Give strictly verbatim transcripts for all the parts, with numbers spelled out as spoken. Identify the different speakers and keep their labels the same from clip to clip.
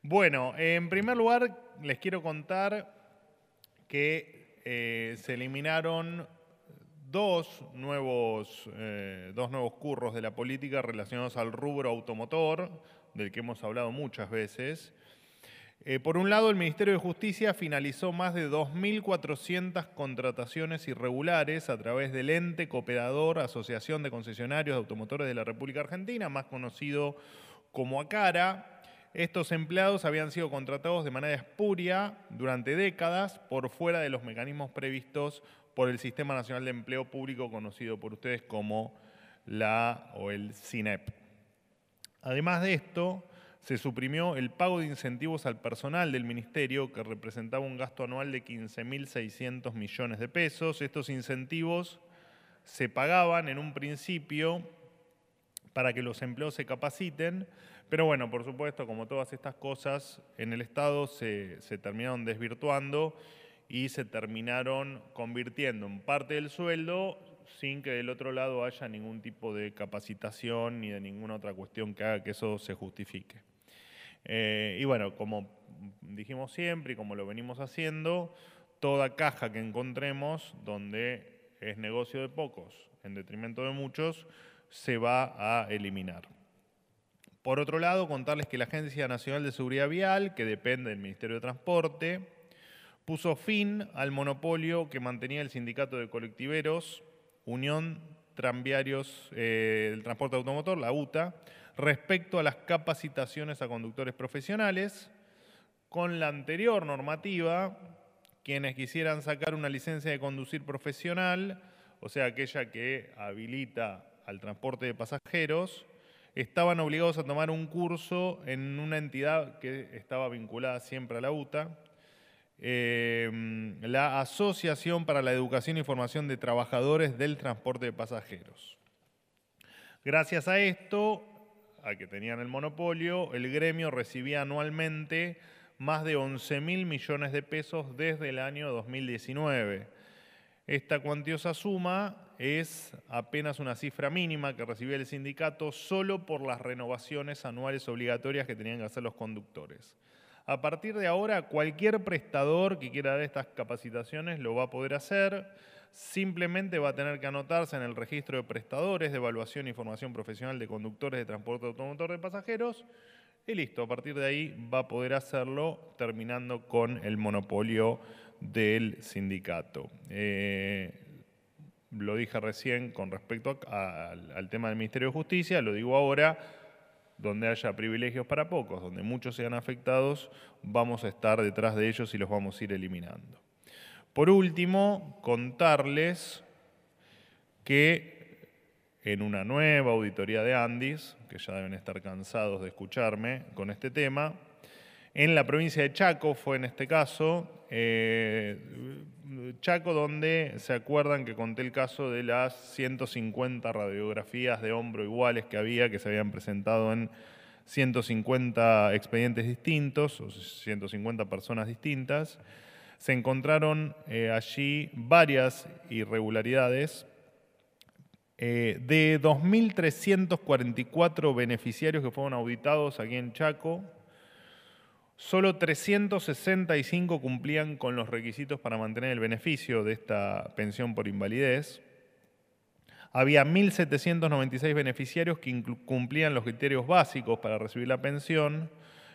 Speaker 1: Bueno, en primer lugar les quiero contar que eh, se eliminaron dos nuevos, eh, dos nuevos curros de la política relacionados al rubro automotor, del que hemos hablado muchas veces. Eh, por un lado, el Ministerio de Justicia finalizó más de dos mil cuatrocientas contrataciones irregulares a través del ente cooperador Asociación de Concesionarios de Automotores de la República Argentina, más conocido como ACARA. Estos empleados habían sido contratados de manera espuria durante décadas por fuera de los mecanismos previstos por el Sistema Nacional de Empleo Público, conocido por ustedes como la o el SINEP. Además de esto, se suprimió el pago de incentivos al personal del Ministerio, que representaba un gasto anual de quince mil seiscientos millones de pesos. Estos incentivos se pagaban en un principio para que los empleados se capaciten, pero bueno, por supuesto, como todas estas cosas, en el Estado se, se terminaron desvirtuando y se terminaron convirtiendo en parte del sueldo sin que del otro lado haya ningún tipo de capacitación ni de ninguna otra cuestión que haga que eso se justifique. Eh, y bueno, como dijimos siempre y como lo venimos haciendo, toda caja que encontremos donde es negocio de pocos en detrimento de muchos, se va a eliminar. Por otro lado, contarles que la Agencia Nacional de Seguridad Vial, que depende del Ministerio de Transporte, puso fin al monopolio que mantenía el sindicato de colectiveros Unión Tranviarios eh, del Transporte Automotor, la UTA, respecto a las capacitaciones a conductores profesionales. Con la anterior normativa, quienes quisieran sacar una licencia de conducir profesional, o sea, aquella que habilita al transporte de pasajeros, estaban obligados a tomar un curso en una entidad que estaba vinculada siempre a la UTA, eh, la Asociación para la Educación y Formación de Trabajadores del Transporte de Pasajeros. Gracias a esto, a que tenían el monopolio, el gremio recibía anualmente más de once mil millones de pesos desde el año dos mil diecinueve. Esta cuantiosa suma es apenas una cifra mínima que recibía el sindicato solo por las renovaciones anuales obligatorias que tenían que hacer los conductores. A partir de ahora, cualquier prestador que quiera dar estas capacitaciones lo va a poder hacer. Simplemente va a tener que anotarse en el registro de prestadores de evaluación y formación profesional de conductores de transporte automotor de pasajeros y listo, a partir de ahí va a poder hacerlo terminando con el monopolio del sindicato. Eh, lo dije recién con respecto a, a, al tema del Ministerio de Justicia, lo digo ahora, donde haya privilegios para pocos, donde muchos sean afectados, vamos a estar detrás de ellos y los vamos a ir eliminando. Por último, contarles que en una nueva auditoría de Andis, que ya deben estar cansados de escucharme con este tema, en la provincia de Chaco fue en este caso, eh, Chaco donde se acuerdan que conté el caso de las ciento cincuenta radiografías de hombro iguales que había, que se habían presentado en ciento cincuenta expedientes distintos, o ciento cincuenta personas distintas. Se encontraron eh, allí varias irregularidades. Eh, de dos mil trescientos cuarenta y cuatro beneficiarios que fueron auditados aquí en Chaco, solo trescientos sesenta y cinco cumplían con los requisitos para mantener el beneficio de esta pensión por invalidez. Había mil setecientos noventa y seis beneficiarios que cumplían los criterios básicos para recibir la pensión.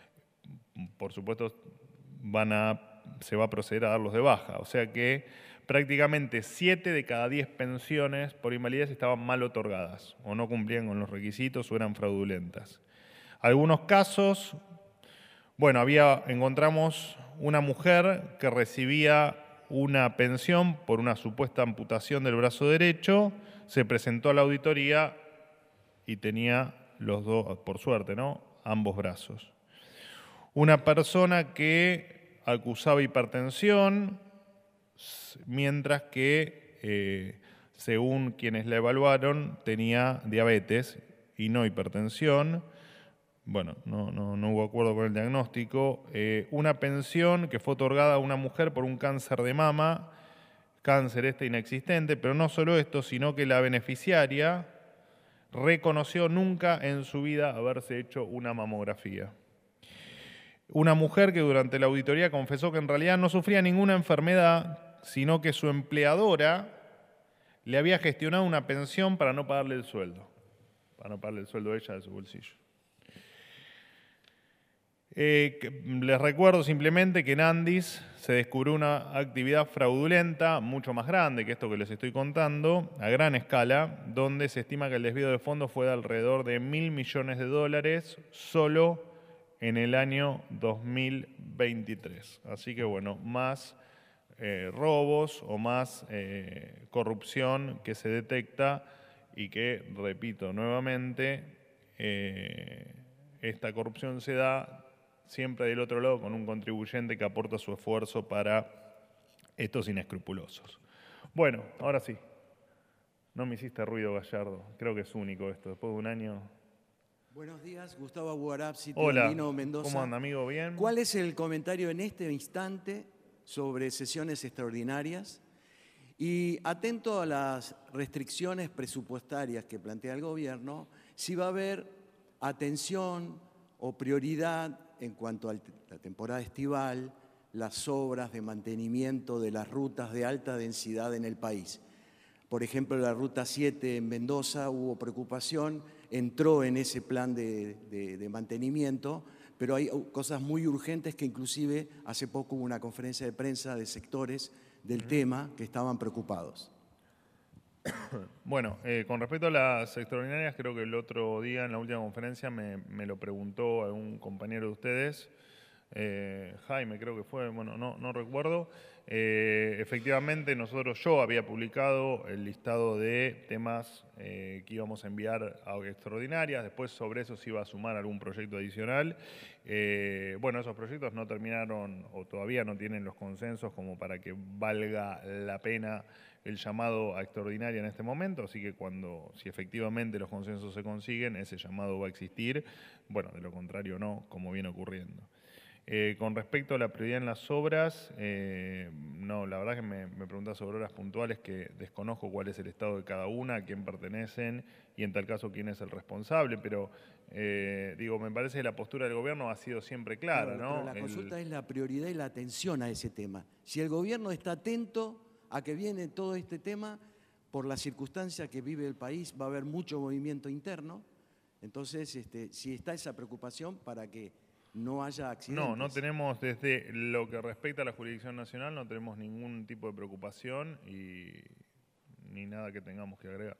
Speaker 1: Por supuesto, van a, se va a proceder a darlos de baja. O sea que prácticamente siete de cada diez pensiones por invalidez estaban mal otorgadas, o no cumplían con los requisitos o eran fraudulentas. Algunos casos, bueno, había, encontramos una mujer que recibía una pensión por una supuesta amputación del brazo derecho, se presentó a la auditoría y tenía los dos, por suerte, ¿no?, ambos brazos. Una persona que acusaba hipertensión, mientras que, eh, según quienes la evaluaron, tenía diabetes y no hipertensión. Bueno, no, no, no hubo acuerdo con el diagnóstico. Eh, una pensión que fue otorgada a una mujer por un cáncer de mama, cáncer este inexistente, pero no solo esto, sino que la beneficiaria reconoció nunca en su vida haberse hecho una mamografía. Una mujer que durante la auditoría confesó que en realidad no sufría ninguna enfermedad, sino que su empleadora le había gestionado una pensión para no pagarle el sueldo, para no pagarle el sueldo a ella de su bolsillo. Eh, les recuerdo simplemente que en Andis se descubrió una actividad fraudulenta mucho más grande que esto que les estoy contando, a gran escala, donde se estima que el desvío de fondos fue de alrededor de mil millones de dólares solo en el año dos mil veintitrés. Así que bueno, más eh, robos o más eh, corrupción que se detecta y que, repito nuevamente, eh, esta corrupción se da siempre del otro lado con un contribuyente que aporta su esfuerzo para estos inescrupulosos. Bueno, ahora sí. No me hiciste ruido, Gallardo. Creo que es único esto, después de un año.
Speaker 2: Buenos días, Gustavo Abuarab, sitio
Speaker 1: Hola,
Speaker 2: Andino Mendoza.
Speaker 1: ¿cómo anda, amigo? ¿Bien?
Speaker 2: ¿Cuál es el comentario en este instante sobre sesiones extraordinarias? Y atento a las restricciones presupuestarias que plantea el gobierno, si va a haber atención o prioridad en cuanto a la temporada estival, las obras de mantenimiento de las rutas de alta densidad en el país. Por ejemplo, la Ruta siete en Mendoza hubo preocupación, entró en ese plan de, de, de mantenimiento, pero hay cosas muy urgentes que inclusive hace poco hubo una conferencia de prensa de sectores del uh-huh. tema que estaban preocupados.
Speaker 1: Bueno, eh, con respecto a las extraordinarias, creo que el otro día en la última conferencia me, me lo preguntó algún compañero de ustedes, eh, Jaime creo que fue, bueno, no, no recuerdo. Eh, efectivamente, nosotros, yo había publicado el listado de temas eh, que íbamos a enviar a extraordinarias, después sobre eso se iba a sumar algún proyecto adicional. Eh, bueno, esos proyectos no terminaron o todavía no tienen los consensos como para que valga la pena el llamado a extraordinaria en este momento, así que cuando, si efectivamente los consensos se consiguen, ese llamado va a existir, bueno, de lo contrario no, como viene ocurriendo. Eh, con respecto a la prioridad en las obras, eh, no, la verdad que me, me preguntás sobre obras puntuales que desconozco cuál es el estado de cada una, a quién pertenecen y en tal caso quién es el responsable, pero eh, digo, me parece que la postura del gobierno ha sido siempre clara,
Speaker 2: claro,
Speaker 1: ¿no?
Speaker 2: Pero la
Speaker 1: el...
Speaker 2: consulta es la prioridad y la atención a ese tema. Si el gobierno está atento a que viene todo este tema, por la circunstancia que vive el país, va a haber mucho movimiento interno, entonces este, si está esa preocupación para que no haya accidentes.
Speaker 1: No, no tenemos, desde lo que respecta a la jurisdicción nacional, no tenemos ningún tipo de preocupación y ni nada que tengamos que agregar.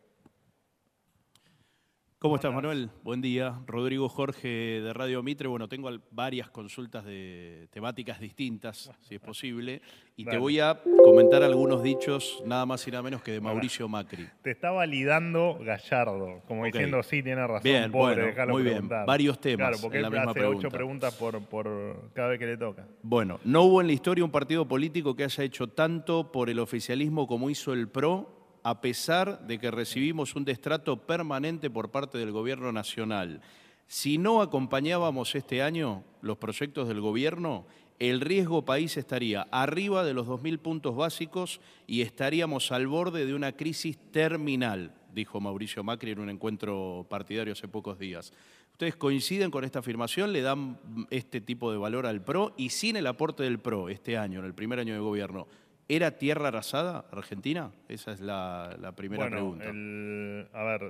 Speaker 3: ¿Cómo estás, Manuel? Buen día. Rodrigo Jorge de Radio Mitre. Bueno, tengo varias consultas de temáticas distintas, si es posible, y
Speaker 1: Dale.
Speaker 3: Te voy a comentar algunos dichos, nada más y nada menos que de Mauricio Macri.
Speaker 1: Te está validando Gallardo, como okay. diciendo, sí, tiene razón,
Speaker 3: bien,
Speaker 1: pobre,
Speaker 3: bueno,
Speaker 1: déjalo
Speaker 3: muy
Speaker 1: preguntar.
Speaker 3: Bien, varios temas
Speaker 1: Claro, porque
Speaker 3: en la
Speaker 1: él
Speaker 3: misma
Speaker 1: hace
Speaker 3: pregunta.
Speaker 1: ocho preguntas por, por cada vez que le toca.
Speaker 3: Bueno, no hubo en la historia un partido político que haya hecho tanto por el oficialismo como hizo el P R O, a pesar de que recibimos un destrato permanente por parte del gobierno nacional. Si no acompañábamos este año los proyectos del gobierno, el riesgo país estaría arriba de los dos mil puntos básicos y estaríamos al borde de una crisis terminal, dijo Mauricio Macri en un encuentro partidario hace pocos días. ¿Ustedes coinciden con esta afirmación? ¿Le dan este tipo de valor al P R O? Y sin el aporte del P R O este año, en el primer año de gobierno, ¿era tierra arrasada Argentina? Esa es la, la primera
Speaker 1: bueno,
Speaker 3: pregunta.
Speaker 1: El, a ver,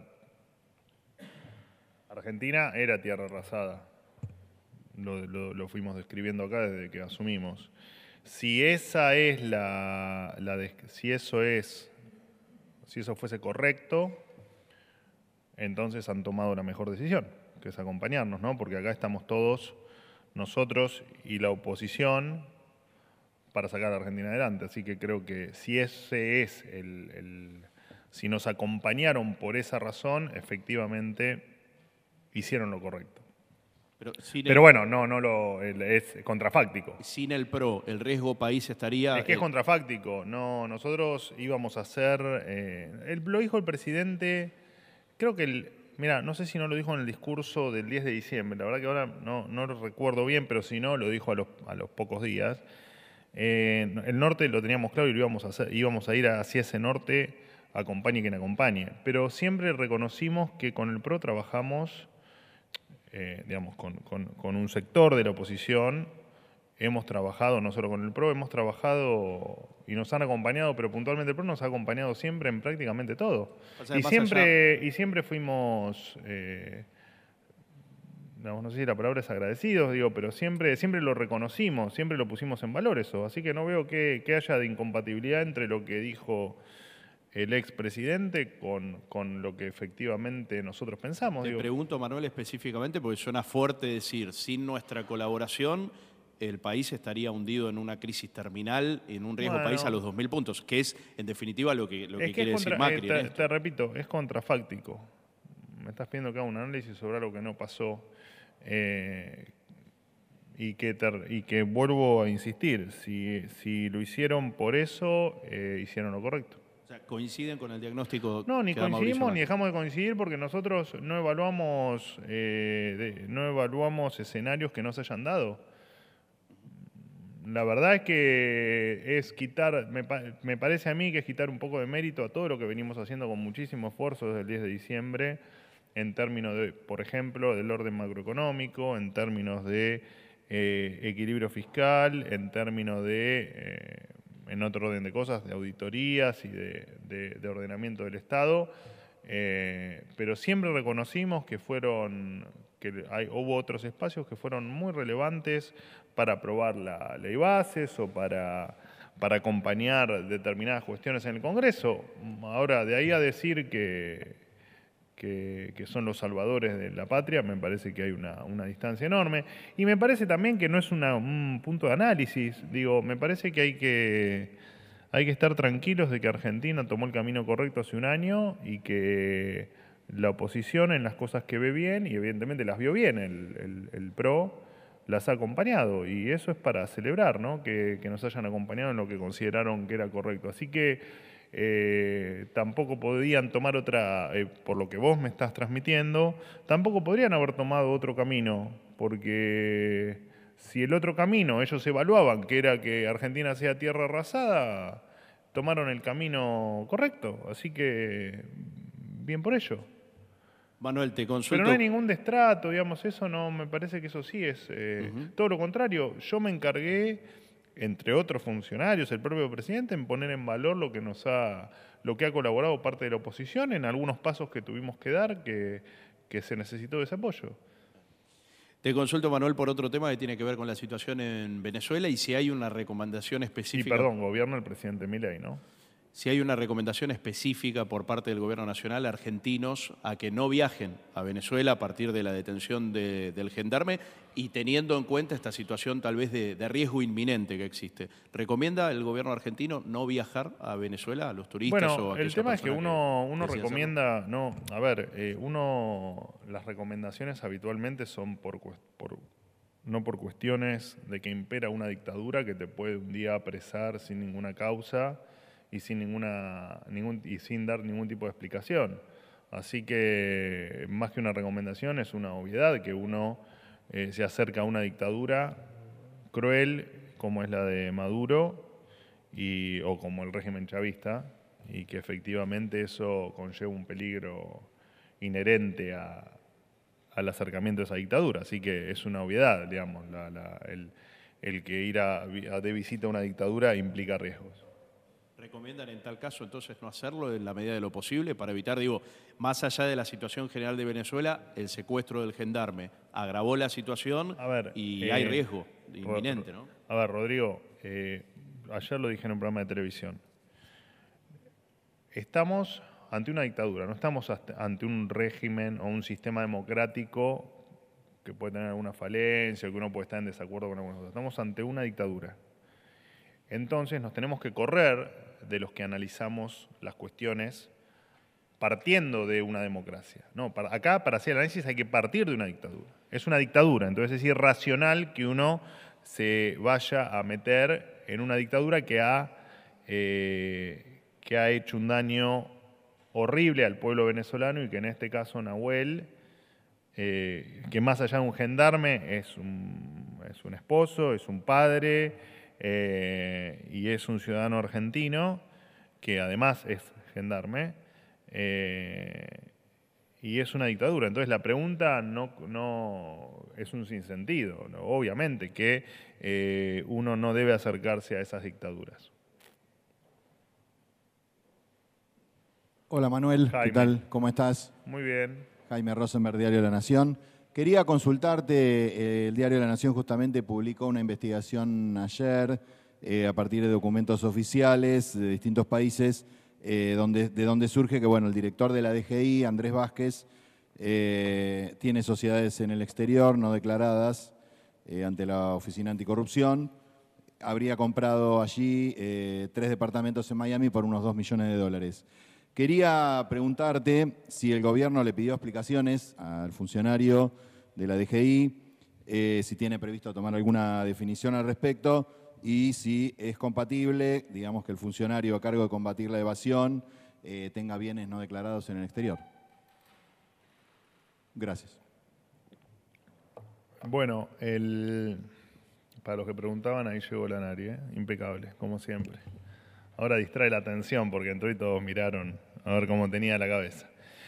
Speaker 1: Argentina era tierra arrasada. Lo, lo, lo fuimos describiendo acá desde que asumimos. Si esa es la, la de, si eso es, si eso fuese correcto, entonces han tomado la mejor decisión, que es acompañarnos, ¿no? Porque acá estamos todos, nosotros y la oposición, para sacar a Argentina adelante. Así que creo que si ese es el, el si nos acompañaron por esa razón, efectivamente hicieron lo correcto.
Speaker 3: Pero, sin
Speaker 1: Pero
Speaker 3: el,
Speaker 1: bueno, no, no lo el, es contrafáctico.
Speaker 3: Sin el P R O, el riesgo país estaría.
Speaker 1: Es que es contrafáctico. No, nosotros íbamos a hacer. Eh, el, lo dijo el presidente. Creo que el. Mira, no sé si no lo dijo en el discurso del diez de diciembre. La verdad que ahora no, no lo recuerdo bien, pero si no, lo dijo a los, a los pocos días. Eh, el norte lo teníamos claro y lo íbamos a hacer, íbamos a ir hacia ese norte, acompañe quien acompañe. Pero siempre reconocimos que con el P R O trabajamos eh, digamos, con, con, con un sector de la oposición. Hemos trabajado, no solo con el P R O, hemos trabajado y nos han acompañado, pero puntualmente el P R O nos ha acompañado siempre en prácticamente todo.
Speaker 3: O sea,
Speaker 1: y,
Speaker 3: más
Speaker 1: siempre,
Speaker 3: allá-
Speaker 1: y siempre fuimos, eh, digamos, no sé si la palabra es agradecidos, digo, pero siempre, siempre lo reconocimos, siempre lo pusimos en valor eso. Así que no veo que, que haya de incompatibilidad entre lo que dijo el expresidente con, con lo que efectivamente nosotros pensamos.
Speaker 3: Te
Speaker 1: digo.
Speaker 3: pregunto, Manuel, específicamente, porque suena fuerte decir, sin nuestra colaboración, el país estaría hundido en una crisis terminal, en un riesgo
Speaker 1: Bueno.
Speaker 3: país a los dos mil puntos, que es, en definitiva, lo que, lo que
Speaker 1: Es que
Speaker 3: quiere
Speaker 1: es
Speaker 3: decir
Speaker 1: contra-
Speaker 3: Macri
Speaker 1: eh,
Speaker 3: en
Speaker 1: te,
Speaker 3: esto.
Speaker 1: te repito, es contrafáctico. Me estás pidiendo que haga un análisis sobre algo que no pasó eh, y, que ter- y que vuelvo a insistir, si, si lo hicieron por eso, eh, hicieron lo correcto.
Speaker 3: O sea, ¿coinciden con el diagnóstico
Speaker 1: No, ni
Speaker 3: que da Mauricio
Speaker 1: coincidimos ni
Speaker 3: Macri?
Speaker 1: dejamos de coincidir porque nosotros no evaluamos, eh, de- no evaluamos escenarios que no se hayan dado. La verdad es que es quitar, me, pa- me parece a mí que es quitar un poco de mérito a todo lo que venimos haciendo con muchísimo esfuerzo desde el diez de diciembre, en términos de, por ejemplo, del orden macroeconómico, en términos de eh, equilibrio fiscal, en términos de, eh, en otro orden de cosas, de auditorías y de, de- de ordenamiento del Estado. Eh, pero siempre reconocimos que fueron, que hay, hubo otros espacios que fueron muy relevantes para aprobar la ley bases o para, para acompañar determinadas cuestiones en el Congreso. Ahora, de ahí a decir que, que, que son los salvadores de la patria, me parece que hay una, una distancia enorme. Y me parece también que no es una- un punto de análisis. Digo, me parece que hay que hay que estar tranquilos de que Argentina tomó el camino correcto hace un año y que la oposición en las cosas que ve bien, y evidentemente las vio bien, el, el- el P R O las ha acompañado y eso es para celebrar, ¿no? Que, que nos hayan acompañado en lo que consideraron que era correcto. Así que eh, tampoco podían tomar otra, eh, por lo que vos me estás transmitiendo, tampoco podrían haber tomado otro camino, porque si el otro camino ellos evaluaban que era que Argentina sea tierra arrasada, tomaron el camino correcto. Así que bien por ello.
Speaker 3: Manuel, te
Speaker 1: Pero
Speaker 3: consulto.
Speaker 1: no hay ningún destrato, digamos, eso no, me parece que eso sí es eh, todo lo contrario. Yo me encargué, entre otros funcionarios, el propio presidente, en poner en valor lo que nos ha, lo que ha colaborado parte de la oposición en algunos pasos que tuvimos que dar, que, que se necesitó de ese apoyo.
Speaker 3: Te consulto, Manuel, por otro tema que tiene que ver con la situación en Venezuela y si hay una recomendación
Speaker 1: Y
Speaker 3: específica.
Speaker 1: perdón, gobierno del presidente Milei, ¿no?
Speaker 3: Si hay una recomendación específica por parte del Gobierno Nacional a argentinos a que no viajen a Venezuela a partir de la detención de- del gendarme y teniendo en cuenta esta situación tal vez de, de riesgo inminente que existe. ¿Recomienda el Gobierno argentino no viajar a Venezuela, a los turistas o a
Speaker 1: Bueno, el
Speaker 3: aquellas
Speaker 1: tema es que
Speaker 3: personas
Speaker 1: uno, uno
Speaker 3: deciden
Speaker 1: recomienda, no, a ver, eh, uno, las recomendaciones habitualmente son por, cues- por, no por cuestiones de que impera una dictadura que te puede un día apresar sin ninguna causa y sin ninguna, ningún, y sin dar ningún tipo de explicación. Así que más que una recomendación es una obviedad que uno eh, se acerca a una dictadura cruel como es la de Maduro y, o como el régimen chavista, y que efectivamente eso conlleva un peligro inherente a, al acercamiento a esa dictadura. Así que es una obviedad, digamos, la- la- el, el que ir a, a de visita a una dictadura implica riesgos.
Speaker 3: ¿Recomiendan en tal caso entonces no hacerlo en la medida de lo posible para evitar, digo, más allá de la situación general de Venezuela, el secuestro del gendarme agravó la situación
Speaker 1: A ver,
Speaker 3: y
Speaker 1: eh,
Speaker 3: hay riesgo
Speaker 1: Ro-
Speaker 3: inminente, ¿no?
Speaker 1: A ver, Rodrigo, eh, ayer lo dije en un programa de televisión. Estamos ante una dictadura, no estamos hasta- ante un régimen o un sistema democrático que puede tener alguna falencia, que uno puede estar en desacuerdo con algunas cosas. Estamos ante una dictadura. Entonces nos tenemos que correr de los que analizamos las cuestiones partiendo de una democracia. No, para, acá para hacer el análisis hay que partir de una dictadura. Es una dictadura, entonces es irracional que uno se vaya a meter en una dictadura que ha, eh, que ha hecho un daño horrible al pueblo venezolano y que en este caso Nahuel, eh, que más allá de un gendarme es un, es un esposo, es un padre eh, y es un ciudadano argentino que además es gendarme. Eh, y es una dictadura. Entonces la pregunta no, no es un sinsentido, ¿no? Obviamente que eh, uno no debe acercarse a esas dictaduras.
Speaker 4: Hola Manuel,
Speaker 1: Jaime.
Speaker 4: ¿qué tal? ¿Cómo estás?
Speaker 1: Muy bien.
Speaker 4: Jaime Rosenberg, Diario de la Nación. Quería consultarte, eh, el Diario de la Nación justamente publicó una investigación ayer eh, a partir de documentos oficiales de distintos países, eh, donde, de donde surge que bueno, el director de la D G I, Andrés Vázquez, eh, tiene sociedades en el exterior no declaradas eh, ante la Oficina Anticorrupción. Habría comprado allí eh, tres departamentos en Miami por unos dos millones de dólares. Quería preguntarte si el gobierno le pidió explicaciones al funcionario de la D G I, eh, si tiene previsto tomar alguna definición al respecto y si es compatible, digamos, que el funcionario a cargo de combatir la evasión eh, tenga bienes no declarados en el exterior. Gracias.
Speaker 1: Bueno, el, para los que preguntaban, ahí llegó la Nari, ¿eh? Impecable, como siempre. Ahora distrae la atención porque entró y todos miraron a ver cómo tenía la cabeza.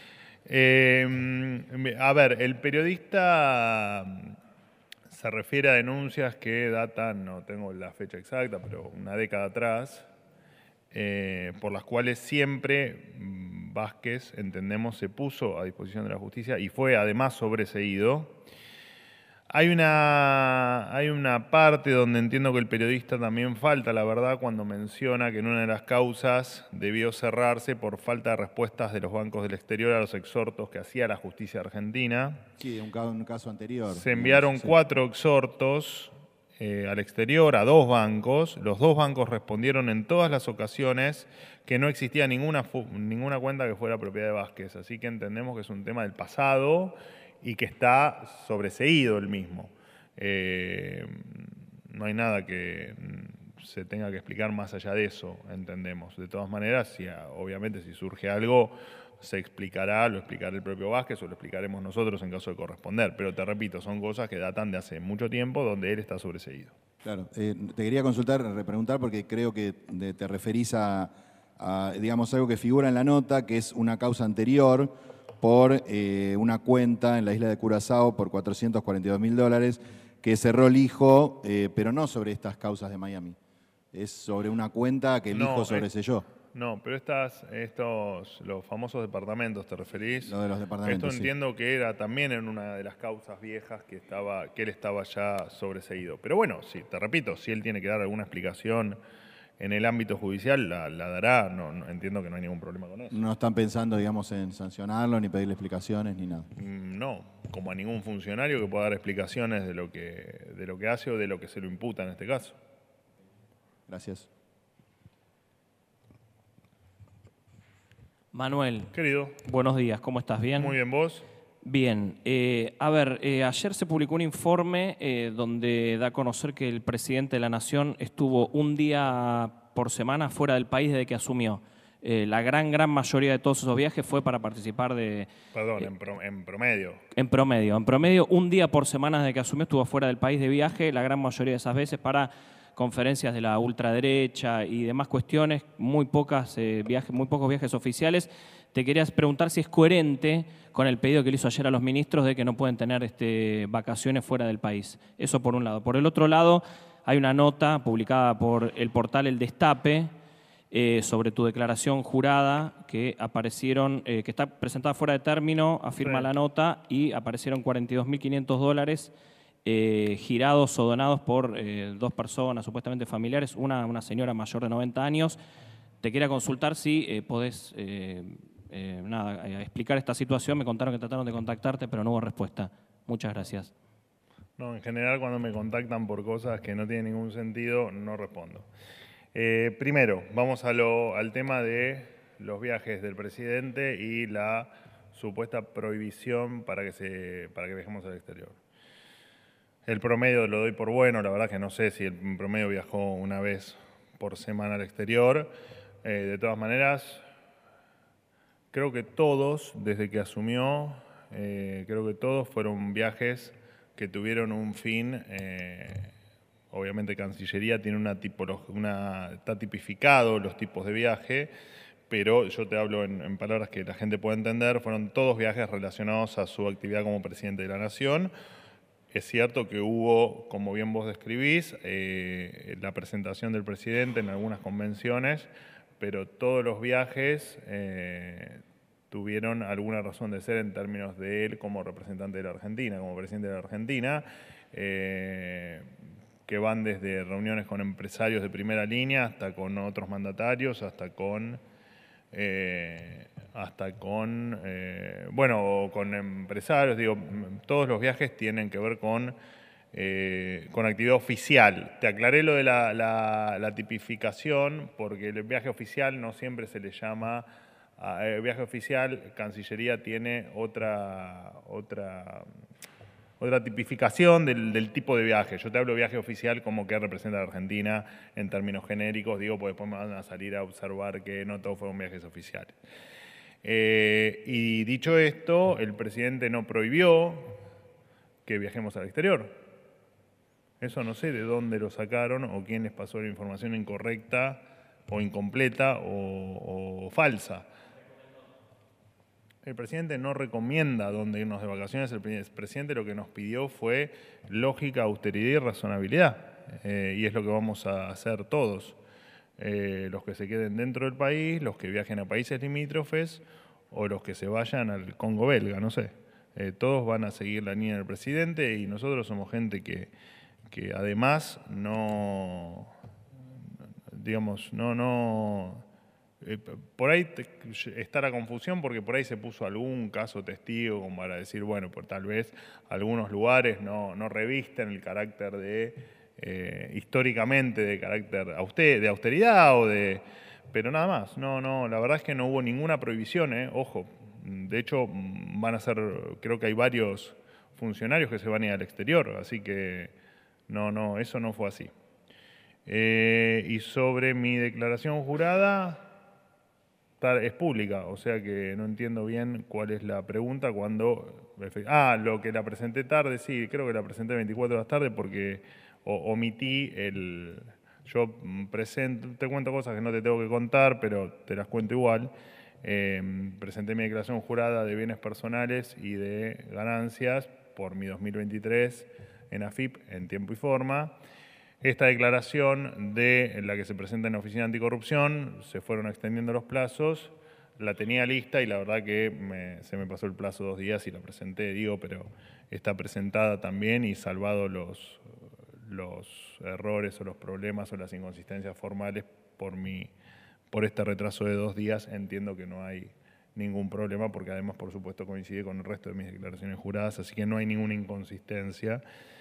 Speaker 1: Eh, a ver, el periodista se refiere a denuncias que datan, no tengo la fecha exacta, pero una década atrás, eh, por las cuales siempre Vázquez, entendemos, se puso a disposición de la justicia y fue además sobreseído. Hay una, hay una parte donde entiendo que el periodista también falta, la verdad, cuando menciona que en una de las causas debió cerrarse por falta de respuestas de los bancos del exterior a los exhortos que hacía la justicia argentina.
Speaker 4: Sí, un caso, un caso anterior.
Speaker 1: Se enviaron
Speaker 4: sí.
Speaker 1: cuatro exhortos eh, al exterior, a dos bancos. Los dos bancos respondieron en todas las ocasiones que no existía ninguna, ninguna cuenta que fuera propiedad de Vázquez. Así que entendemos que es un tema del pasado y que está sobreseído el mismo. Eh, no hay nada que se tenga que explicar más allá de eso, entendemos. De todas maneras, si, obviamente si surge algo, se explicará, lo explicará el propio Vázquez o lo explicaremos nosotros en caso de corresponder. Pero te repito, son cosas que datan de hace mucho tiempo donde él está sobreseído.
Speaker 4: Claro, eh, te quería consultar, repreguntar, porque creo que te referís a, a, digamos, algo que figura en la nota, que es una causa anterior por eh, una cuenta en la isla de Curazao por cuatrocientos cuarenta y dos mil dólares que cerró el hijo, eh, pero no sobre estas causas de Miami. Es sobre una cuenta que el
Speaker 1: No,
Speaker 4: hijo sobreselló.
Speaker 1: No, pero estas, estos, los famosos departamentos, ¿te referís?
Speaker 4: Lo de los departamentos,
Speaker 1: Esto entiendo sí. que era también en una de las causas viejas que, estaba, que él estaba ya sobreseído. Pero bueno, sí, te repito, si él tiene que dar alguna explicación en el ámbito judicial, la, la dará. No, no, entiendo que no hay ningún problema con eso.
Speaker 4: No están pensando, digamos, en sancionarlo, ni pedirle explicaciones, ni nada.
Speaker 1: No, como a ningún funcionario que pueda dar explicaciones de lo que, de lo que hace o de lo que se lo imputa en este caso.
Speaker 4: Gracias.
Speaker 5: Manuel.
Speaker 1: Querido.
Speaker 5: Buenos días, ¿cómo estás? ¿Bien?
Speaker 1: Muy bien, ¿vos?
Speaker 5: Bien. Eh, a ver, eh, ayer se publicó un informe eh, donde da a conocer que el presidente de la Nación estuvo un día por semana fuera del país desde que asumió. Eh, la gran, gran mayoría de todos esos viajes fue para participar de...
Speaker 1: Perdón,
Speaker 5: eh,
Speaker 1: en, pro, en promedio.
Speaker 5: En promedio. En promedio, un día por semana desde que asumió estuvo fuera del país de viaje, la gran mayoría de esas veces para conferencias de la ultraderecha y demás cuestiones, muy, pocas, eh, viajes, muy pocos viajes oficiales. Te querías preguntar si es coherente con el pedido que le hizo ayer a los ministros de que no pueden tener este, vacaciones fuera del país. Eso por un lado. Por el otro lado, hay una nota publicada por el portal El Destape eh, sobre tu declaración jurada que aparecieron, eh, que está presentada fuera de término, afirma sí. la nota, y aparecieron cuarenta y dos mil quinientos dólares eh, girados o donados por eh, dos personas supuestamente familiares, una, una señora mayor de noventa años. Te quería consultar si eh, podés... Eh, Eh, nada, eh, explicar esta situación. Me contaron que trataron de contactarte, pero no hubo respuesta. Muchas gracias.
Speaker 1: No, en general cuando me contactan por cosas que no tienen ningún sentido, no respondo. Eh, primero, vamos a lo, al tema de los viajes del presidente y la supuesta prohibición para que, se, para que viajemos al exterior. El promedio lo doy por bueno, la verdad que no sé si el promedio viajó una vez por semana al exterior. Eh, de todas maneras... Creo que todos, desde que asumió, eh, creo que todos fueron viajes que tuvieron un fin. Eh, obviamente Cancillería tiene una tipología, una, está tipificado los tipos de viaje, pero yo te hablo en, en palabras que la gente pueda entender, fueron todos viajes relacionados a su actividad como presidente de la Nación. Es cierto que hubo, como bien vos describís, eh, la presentación del presidente en algunas convenciones, pero todos los viajes eh, tuvieron alguna razón de ser en términos de él como representante de la Argentina, como presidente de la Argentina, eh, que van desde reuniones con empresarios de primera línea hasta con otros mandatarios, hasta con... Eh, hasta con, eh, bueno, con empresarios, digo, todos los viajes tienen que ver con, eh, con actividad oficial. Te aclaré lo de la, la, la tipificación, porque el viaje oficial no siempre se le llama, eh, viaje oficial, Cancillería tiene otra, otra, otra tipificación del, del tipo de viaje. Yo te hablo de viaje oficial como que representa a la Argentina en términos genéricos, digo, porque después me van a salir a observar que no todos fueron viajes oficiales. Eh, y dicho esto, el presidente no prohibió que viajemos al exterior. Eso no sé de dónde lo sacaron o quién les pasó la información incorrecta o incompleta o, o falsa. El presidente no recomienda dónde irnos de vacaciones. El presidente lo que nos pidió fue lógica, austeridad y razonabilidad. Eh, y es lo que vamos a hacer todos. Eh, los que se queden dentro del país, los que viajen a países limítrofes o los que se vayan al Congo belga, no sé. Eh, todos van a seguir la línea del presidente y nosotros somos gente que, que además no, digamos, no, no, eh, por ahí te, está la confusión porque por ahí se puso algún caso testigo como para decir, bueno, pues tal vez algunos lugares no, no revisten el carácter de... Eh, históricamente de carácter auster, de austeridad o de... Pero nada más, no, no, la verdad es que no hubo ninguna prohibición, eh, ojo. De hecho, van a ser, creo que hay varios funcionarios que se van a ir al exterior, así que no, no, eso no fue así. Eh, y sobre mi declaración jurada, es pública, o sea que no entiendo bien cuál es la pregunta cuando... Ah, lo que la presenté tarde, sí, creo que la presenté veinticuatro horas tarde porque... O, omití el... Yo presento, te cuento cosas que no te tengo que contar, pero te las cuento igual. Eh, presenté mi declaración jurada de bienes personales y de ganancias por mi dos mil veintitrés en A F I P, en tiempo y forma. Esta declaración de la que se presenta en la Oficina Anticorrupción, se fueron extendiendo los plazos, la tenía lista y la verdad que me, se me pasó el plazo dos días y la presenté, digo, pero está presentada también y salvado los... los errores o los problemas o las inconsistencias formales por, mi, por este retraso de dos días, entiendo que no hay ningún problema porque además, por supuesto, coincide con el resto de mis declaraciones juradas, así que no hay ninguna inconsistencia.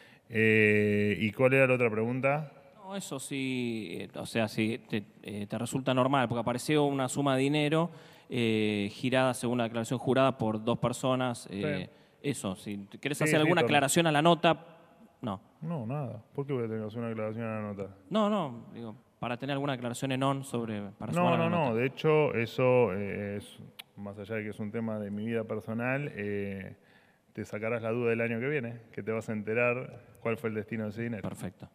Speaker 1: Eh, ¿Y cuál era la otra pregunta?
Speaker 5: No, eso sí, eh, o sea, si te, eh, te resulta normal, porque apareció una suma de dinero eh, girada según la declaración jurada por dos personas. Eh, sí. Eso, si querés
Speaker 1: sí,
Speaker 5: hacer
Speaker 1: sí,
Speaker 5: alguna
Speaker 1: todo.
Speaker 5: aclaración a la nota... No.
Speaker 1: No, nada. ¿Por qué voy a tener que hacer una aclaración a la nota?
Speaker 5: No, no, digo, para tener alguna aclaración en on sobre... Para
Speaker 1: no,
Speaker 5: no,
Speaker 1: no,
Speaker 5: no,
Speaker 1: de hecho, eso eh, es, más allá de que es un tema de mi vida personal, eh, te sacarás la duda del año que viene, que te vas a enterar cuál fue el destino de ese dinero.
Speaker 5: Perfecto.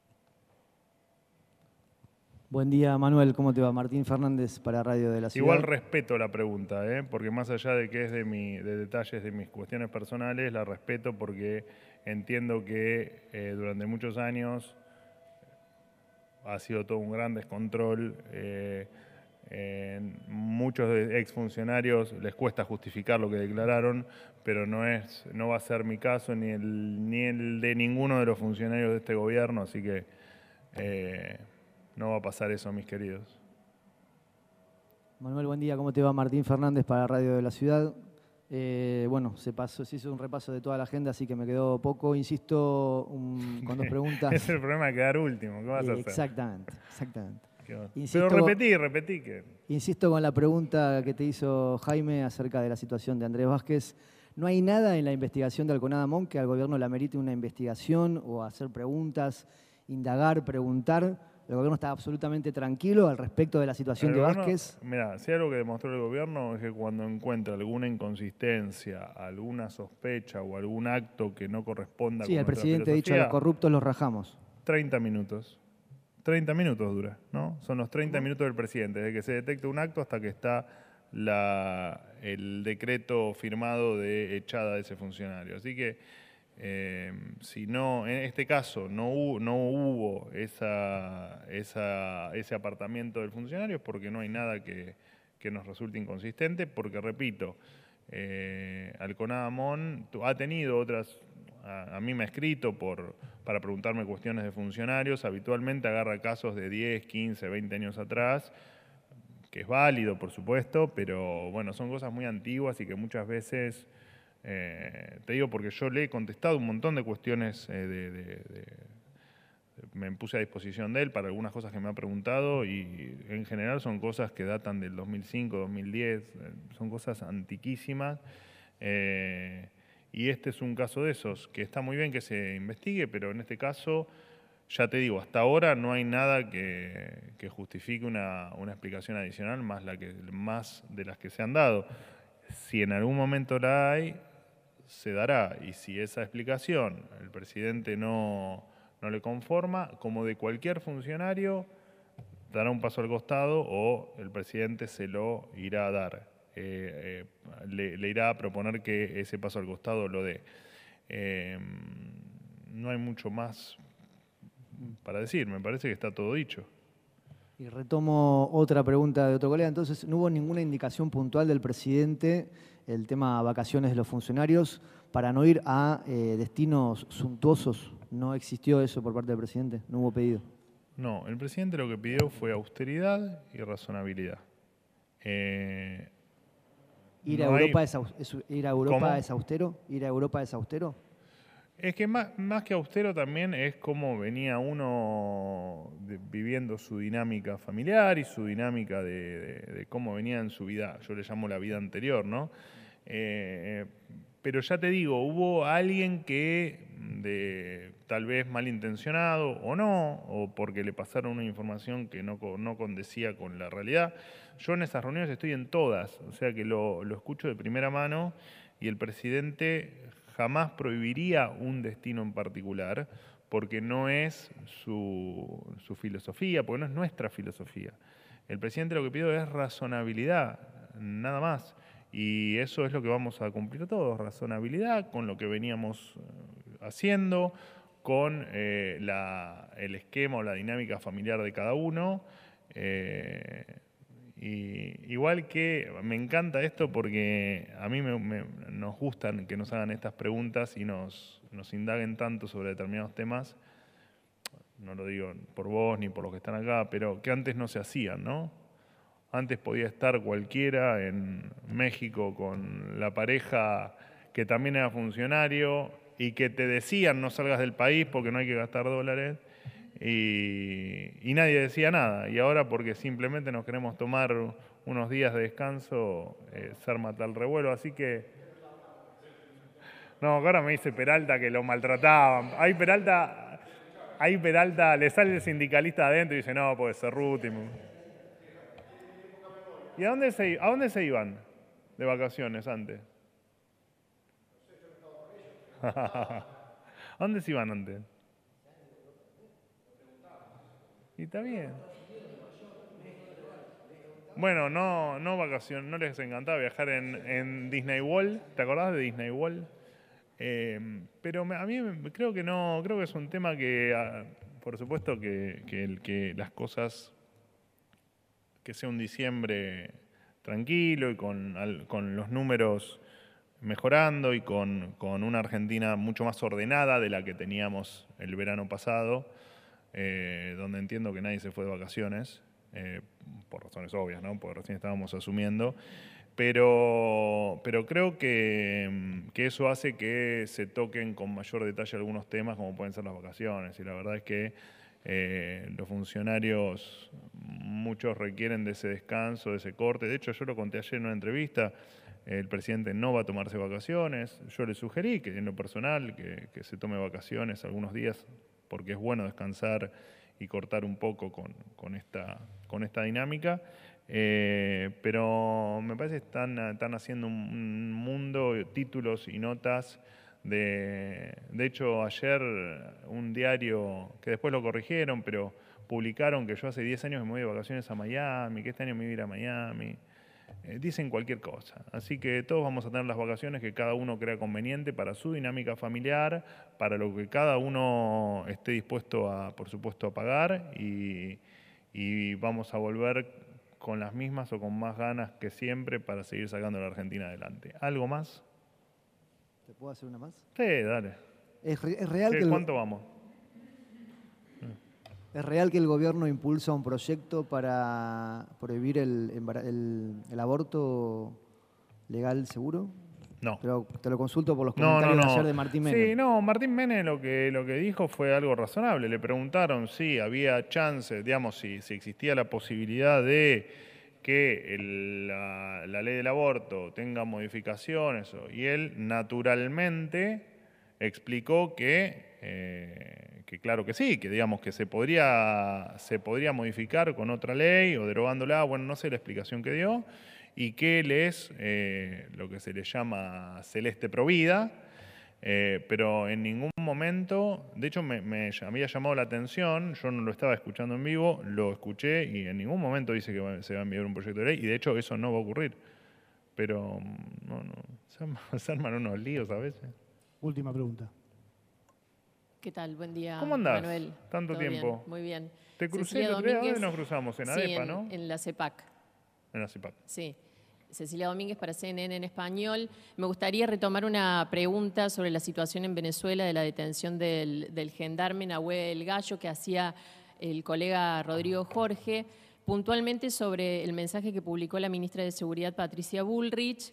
Speaker 6: Buen día, Manuel. ¿Cómo te va? Martín Fernández para Radio de la Ciudad.
Speaker 1: Igual respeto la pregunta, ¿eh? Porque más allá de que es de, mi, de detalles de mis cuestiones personales, la respeto porque entiendo que eh, durante muchos años ha sido todo un gran descontrol. Eh, en muchos exfuncionarios les cuesta justificar lo que declararon, pero no, es, no va a ser mi caso ni el, ni el de ninguno de los funcionarios de este gobierno, así que... Eh, no va a pasar eso, mis queridos.
Speaker 6: Manuel, buen día. ¿Cómo te va? Martín Fernández para Radio de la Ciudad. Eh, bueno, se, pasó, se hizo un repaso de toda la agenda, así que me quedó poco. Insisto un, con dos preguntas.
Speaker 1: Es el problema de quedar último. ¿Qué vas
Speaker 6: eh,
Speaker 1: a hacer?
Speaker 6: Exactamente, exactamente.
Speaker 1: Insisto, Pero repetí, repetí que...
Speaker 6: Insisto con la pregunta que te hizo Jaime acerca de la situación de Andrés Vázquez. ¿No hay nada en la investigación de Alconada Mon que al gobierno le amerite una investigación o hacer preguntas, indagar, preguntar? El gobierno está absolutamente tranquilo al respecto de la situación de Vázquez.
Speaker 1: Mira, si algo que demostró el gobierno es que cuando encuentra alguna inconsistencia, alguna sospecha o algún acto que no corresponda
Speaker 6: sí,
Speaker 1: con
Speaker 6: el presidente ha dicho a los corruptos los rajamos.
Speaker 1: treinta minutos. treinta minutos dura, ¿no? Son los treinta minutos del presidente, desde que se detecta un acto hasta que está la, el decreto firmado de echada de ese funcionario. Así que eh, si no, en este caso no hubo, no hubo esa, esa, ese apartamiento del funcionario es porque no hay nada que, que nos resulte inconsistente, porque repito, eh, Alconada Mon ha tenido otras... A, a mí me ha escrito por, para preguntarme cuestiones de funcionarios, habitualmente agarra casos de diez, quince, veinte años atrás, que es válido, por supuesto, pero bueno, son cosas muy antiguas y que muchas veces, eh, te digo porque yo le he contestado un montón de cuestiones, eh, de, de, de, me puse a disposición de él para algunas cosas que me ha preguntado y en general son cosas que datan del dos mil cinco, dos mil diez, eh, son cosas antiquísimas. Eh, Y este es un caso de esos, que está muy bien que se investigue, pero en este caso, ya te digo, hasta ahora no hay nada que, que justifique una, una explicación adicional más, la que, más de las que se han dado. Si en algún momento la hay, se dará. Y si esa explicación el presidente no, no le conforma, como de cualquier funcionario, dará un paso al costado o el presidente se lo irá a dar. Eh, eh, le, le irá a proponer que ese paso al costado lo dé. Eh, no hay mucho más para decir, me parece que está todo dicho.
Speaker 6: Y retomo otra pregunta de otro colega. Entonces, ¿no hubo ninguna indicación puntual del presidente, el tema vacaciones de los funcionarios, para no ir a eh, destinos suntuosos? ¿No existió eso por parte del presidente? ¿No hubo pedido?
Speaker 1: No, el presidente lo que pidió fue austeridad y razonabilidad. Eh,
Speaker 6: ¿Ir a
Speaker 1: no
Speaker 6: Europa,
Speaker 1: hay...
Speaker 6: es, aus- es- ir a Europa
Speaker 1: ¿Cómo?
Speaker 6: es austero? ¿Ir a Europa es austero?
Speaker 1: Es que más, más que austero también es cómo venía uno de- viviendo su dinámica familiar y su dinámica de, de- de cómo venía en su vida, yo le llamo la vida anterior, ¿no? Eh, pero ya te digo, hubo alguien que, de, tal vez malintencionado o no, o porque le pasaron una información que no, co- no condecía con la realidad. Yo en esas reuniones estoy en todas, o sea que lo, lo escucho de primera mano y el presidente jamás prohibiría un destino en particular porque no es su, su filosofía, porque no es nuestra filosofía. El presidente lo que pide es razonabilidad, nada más. Y eso es lo que vamos a cumplir todos, razonabilidad con lo que veníamos eh, haciendo, con eh, la, el esquema o la dinámica familiar de cada uno. Eh, y igual que me encanta esto porque a mí me, me, nos gustan que nos hagan estas preguntas y nos, nos indaguen tanto sobre determinados temas, no lo digo por vos ni por los que están acá, pero que antes no se hacían, ¿no? Antes podía estar cualquiera en México con la pareja que también era funcionario y que te decían no salgas del país porque no hay que gastar dólares. Y, y nadie decía nada. Y ahora porque simplemente nos queremos tomar unos días de descanso, eh, se arma tal revuelo. Así que... No, ahora me dice Peralta que lo maltrataban. Ahí Peralta, ahí Peralta le sale el sindicalista adentro y dice, no, puede ser Ruti. ¿Y a dónde, se, a dónde se iban de vacaciones antes? ¿A dónde se iban antes? Y está bien. Bueno, no, no vacaciones, no les encantaba viajar en, en Disney World. ¿Te acordás de Disney World? Eh, pero me- a mí me- creo que no, creo que es un tema que, ah, por supuesto, que, que, el- que las cosas, que sea un diciembre tranquilo y con, al- con los números mejorando y con, con una Argentina mucho más ordenada de la que teníamos el verano pasado, eh, donde entiendo que nadie se fue de vacaciones, eh, por razones obvias, ¿no? Porque recién estábamos asumiendo, pero, pero creo que, mm, que eso hace que se toquen con mayor detalle algunos temas, como pueden ser las vacaciones, y la verdad es que eh, los funcionarios, muchos requieren de ese descanso, de ese corte. De hecho, yo lo conté ayer en una entrevista, el presidente no va a tomarse vacaciones. Yo le sugerí que en lo personal, que, que se tome vacaciones algunos días, porque es bueno descansar y cortar un poco con, con, esta, con esta dinámica. Eh, pero me parece que están, están haciendo un, un mundo de títulos y notas De, de hecho, ayer un diario, que después lo corrigieron, pero publicaron que yo hace diez años me voy de vacaciones a Miami, que este año me voy a ir a Miami. Eh, dicen cualquier cosa. Así que todos vamos a tener las vacaciones que cada uno crea conveniente para su dinámica familiar, para lo que cada uno esté dispuesto a, por supuesto, a pagar y, y vamos a volver con las mismas o con más ganas que siempre para seguir sacando a la Argentina adelante. ¿Algo más?
Speaker 6: ¿Te puedo hacer una más?
Speaker 1: Sí, dale.
Speaker 6: ¿Es, re- es real
Speaker 1: ¿Qué,
Speaker 6: que el,
Speaker 1: ¿Cuánto vamos?
Speaker 6: ¿Es real que el gobierno impulsa un proyecto para prohibir el, embara- el- el aborto legal seguro?
Speaker 1: No.
Speaker 6: Pero te lo consulto por los
Speaker 1: No, no,
Speaker 6: comentarios
Speaker 1: no.
Speaker 6: de ayer de Martín Menem.
Speaker 1: Sí, no, Martín Menem lo que, lo que dijo fue algo razonable. Le preguntaron si había chance, digamos, si, si existía la posibilidad de que el- la, la ley del aborto tenga modificaciones. o- Y él naturalmente explicó que, eh, que claro que sí, que digamos que se podría, se podría modificar con otra ley o derogándola, bueno, no sé la explicación que dio, y que él es eh, lo que se le llama celeste provida, eh, pero en ningún momento, de hecho me, me había llamado la atención, yo no lo estaba escuchando en vivo, lo escuché y en ningún momento dice que va- se va a enviar un proyecto de ley, y de hecho eso no va a ocurrir. Pero mm, no, no, se arman, se arman unos líos a veces.
Speaker 7: Última pregunta.
Speaker 8: ¿Qué tal? Buen día,
Speaker 1: ¿Cómo andás?
Speaker 8: Manuel.
Speaker 1: Tanto
Speaker 8: ¿Todo bien?
Speaker 1: tiempo.
Speaker 8: Muy bien.
Speaker 1: Te crucé
Speaker 8: Cecilia
Speaker 1: el otro día, ¿dónde
Speaker 8: Domínguez.
Speaker 1: nos cruzamos? En
Speaker 8: Sí,
Speaker 1: ADEPA,
Speaker 8: en-
Speaker 1: ¿no?
Speaker 8: en la CEPAC.
Speaker 1: En la CIPAC.
Speaker 8: Sí. Cecilia Domínguez para C N N en español. Me gustaría retomar una pregunta sobre la situación en Venezuela de la detención del, del gendarme Nahuel Gallo que hacía el colega Rodrigo Jorge, puntualmente sobre el mensaje que publicó la ministra de Seguridad Patricia Bullrich,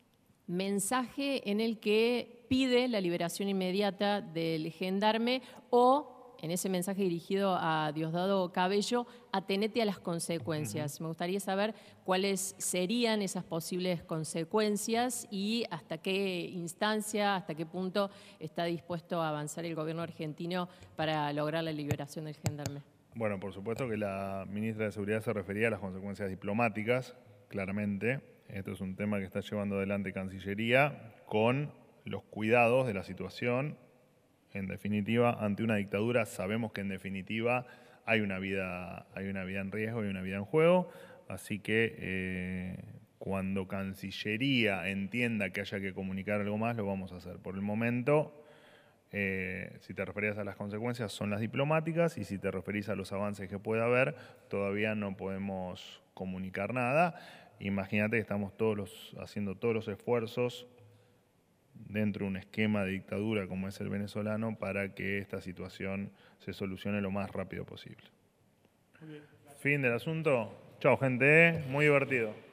Speaker 8: mensaje en el que pide la liberación inmediata del gendarme o, en ese mensaje dirigido a Diosdado Cabello, atenete a las consecuencias. Me gustaría saber cuáles serían esas posibles consecuencias y hasta qué instancia, hasta qué punto está dispuesto a avanzar el gobierno argentino para lograr la liberación del gendarme.
Speaker 1: Bueno, por supuesto que la ministra de Seguridad se refería a las consecuencias diplomáticas, claramente. Esto es un tema que está llevando adelante Cancillería con los cuidados de la situación. En definitiva, ante una dictadura sabemos que en definitiva hay una vida, hay una vida en riesgo y una vida en juego. Así que eh, cuando Cancillería entienda que haya que comunicar algo más, lo vamos a hacer. Por el momento, eh, si te referías a las consecuencias, son las diplomáticas, y si te referís a los avances que pueda haber, todavía no podemos comunicar nada. Imagínate que estamos todos los, haciendo todos los esfuerzos dentro de un esquema de dictadura como es el venezolano para que esta situación se solucione lo más rápido posible. Fin del asunto. Chao, gente. Muy divertido.